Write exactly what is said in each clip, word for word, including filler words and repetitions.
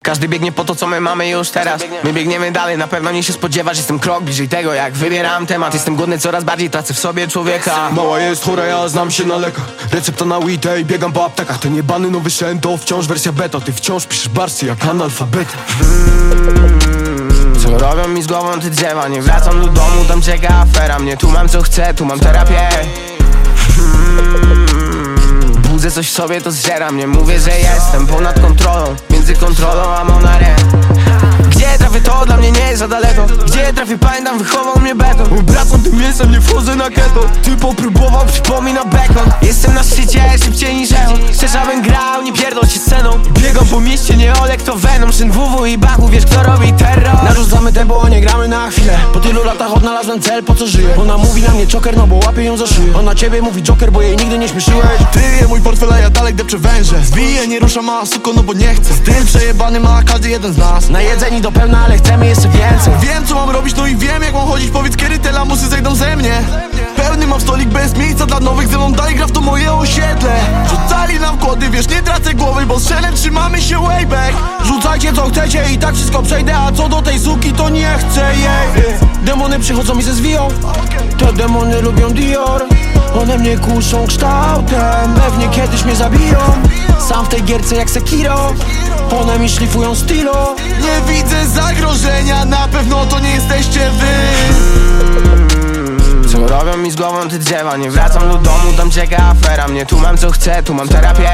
Każdy biegnie po to, co my mamy już teraz. My biegniemy dalej, na pewno nie się spodziewasz. Jestem krok bliżej tego, jak wybieram temat. Jestem głodny, coraz bardziej tracę w sobie człowieka. Mała jest chora, ja znam się na lekach. Recepta na weed i biegam po aptekach. Ten jebany nowy szen to wciąż wersja beta. Ty wciąż piszesz barsy jak analfabeta. Co robią mi z głową te drzewa? Nie wracam do domu, tam czeka afera. Mnie tu mam co chcę, tu mam terapię. Budzę coś w sobie, to zżera mnie. Mówię, że jestem ponad kontrolą, między kontrolą a monarem. Gdzie trafię, to dla mnie nie jest za daleko. Gdzie trafię, pamiętam, wychował mnie beton. Obracam tym mięsem, nie wchodzę na keto. Ty popróbował, przypomina bekon. Jestem na szczycie, szybciej niż eon. Chcesz, abym grał, nie pierdol się sceną. Biegam po mieście, nie Olek, to Venom. Szyn W W i Bachu, wiesz kto robi terror. Narzucamy tempo, a nie gramy na chwilę. Po tylu latach odnalazłem cel, po co żyję. Ona mówi na mnie Joker, no bo łapie ją za szyję. Ona ciebie mówi Joker, bo jej nigdy nie śmieszyłeś. Ty je mój portfel, a ja dalej depczę węże. Zwiję, nie ruszam, mała suko, no bo nie chcę. Styl przejebany ma każdy jeden z nas. Najedzeni do pełna, ale chcemy jeszcze więcej. Wiem co mam robić, no i wiem jak mam chodzić. Powiedz kiedy te lamusy zejdą ze mnie. Pełny mam stolik bez miejsca dla nowych. Ze mną dalej gra w to moje osiedle. Rzucali nam kłody, wiesz, nie tracę głowy, bo strzelem trzymamy się way back. Rzucajcie co chcecie i tak wszystko przejdę. A co do tej suki, to nie chcę jej. Demony przychodzą i ze zwiją. Te demony lubią Dior. One mnie kuszą kształtem. Pewnie kiedyś mnie zabiją. Sam w tej gierce jak Sekiro. One mi szlifują stylo. Nie widzę zagrożenia, na pewno to nie jesteście wy. Co robią mi z głową te drzewa? Nie wracam do domu, tam czeka afera. Mnie tu mam co chcę, tu mam terapię.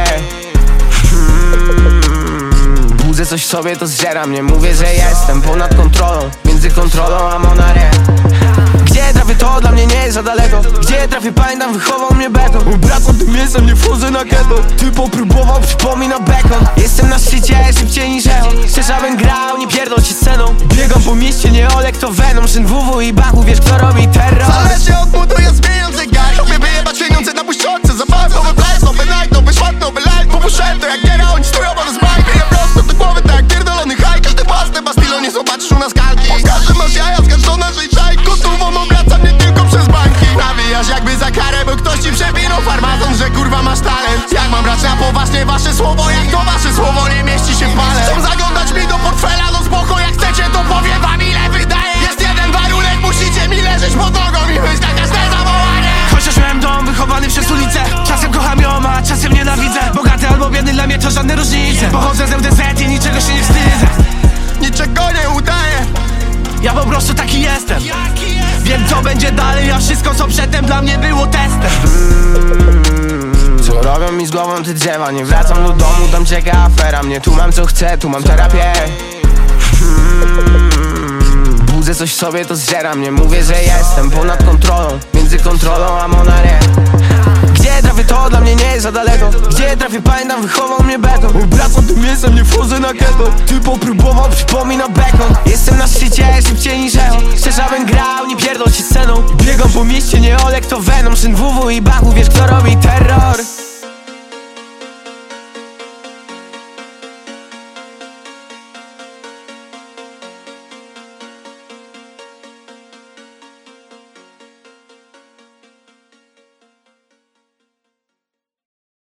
Budzę coś w sobie, to zżera mnie. Mówię, że jestem ponad kontrolą, między kontrolą a monarem. Gdzie trafię, to dla mnie nie jest za daleko. Gdzie trafię, pamiętam, wychował mnie beton. Obracam tym mięsem, nie wchodzę na keto. Ty popróbował, przypomina bekon. Jestem na szczycie, szybciej niż eon. Chcesz, abym grał, nie pierdol się sceną. Biegam po mieście, nie Olek, to Venom. Szyn W W i Bachu, wiesz kto robi terror. Zależy od budu, ja zmieniący gang. Lubię wyjebać pieniądze na puszczące. Zabawy, nowy place, nowy night, nowy szmat, nowy life. Popuszczałem to jak giera, oni stoją, bo rozmaj. Wyję prosto do głowy, tak jak pierdolony haj. Każdy własny bastilo, nie zobaczysz u nas kalki. Każdy masz jaja, zgadź naszej czaj. Gotową obracam nie tylko przez bańki. Nawijasz jakby za karę, bo ktoś ci przewinął farmazon, że kurwa masz talent. Jak mam brać na poważnie wasze słowo, jak to wasze słowo nie mieści się w pale. Chcą zaglądać mi do portfela, no spoko, jak chcecie to powiem wam ile wydaje. Jest jeden warunek, musicie mi leżeć pod nogą i być na każde zawołanie. Chociaż miałem dom wychowany przez ulicę. Czasem kocham ją, a czasem nienawidzę. Bogaty albo biedny, dla mnie to żadne różnice. Pochodzę z L D Z i niczego się nie wstydzę. Niczego nie udaję. Ja po prostu taki jestem. Wiem co będzie dalej, a wszystko co przedtem dla mnie było testem. Co robią mi z głową te drzewa? Nie wracam do domu, tam czeka afera. Mnie tu mam co chcę, tu mam terapię. Budzę coś w sobie, to zżera mnie. Mówię, że jestem ponad kontrolą, między kontrolą a monarem. Gdzie trafię, to dla mnie nie jest za daleko. Gdzie trafię, pamiętam, wychował mnie beton. Obracam tym mięsem, nie wchodzę na keto. Ty popróbował, przypomina bekon. Jestem na szczycie, szybciej niż eon. Chcesz, abym grał, nie pierdol się sceną. Biegam po mieście, nie Olek, to Venom. Szyn W W i Bachu, wiesz kto robi terror.